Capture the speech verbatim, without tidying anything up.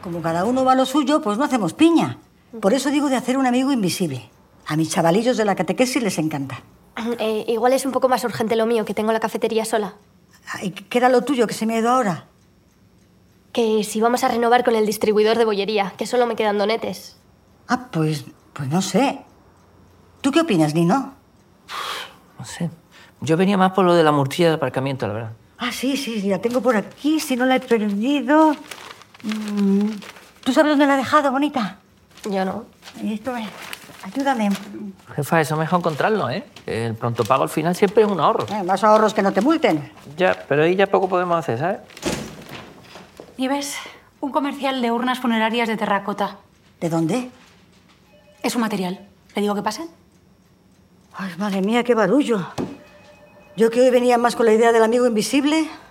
Como cada uno va a lo suyo, pues no hacemos piña. Por eso digo de hacer un amigo invisible. A mis chavalillos de la catequesis les encanta. Eh, igual es un poco más urgente lo mío, que tengo la cafetería sola. ¿Y qué era lo tuyo que se me ha ido ahora? Que si vamos a renovar con el distribuidor de bollería, que solo me quedan donetes. Ah, pues, pues no sé. ¿Tú qué opinas, Nino? No sé. Yo venía más por lo de la morcilla de aparcamiento, la verdad. Ah, sí, sí, la tengo por aquí, si no la he perdido. Mm, ¿Tú sabes dónde la he dejado, bonita? Yo no. Esto es... Ayúdame. Jefa, eso me deja encontrarlo, ¿eh? El pronto pago al final siempre es un ahorro. Eh, más ahorros que no te multen. Ya, pero ahí ya poco podemos hacer, ¿sabes? Nieves, un comercial de urnas funerarias de terracota. ¿De dónde? Es un material. ¿Le digo que pasen? Ay, madre mía, qué barullo. Yo que hoy venía más con la idea del amigo invisible...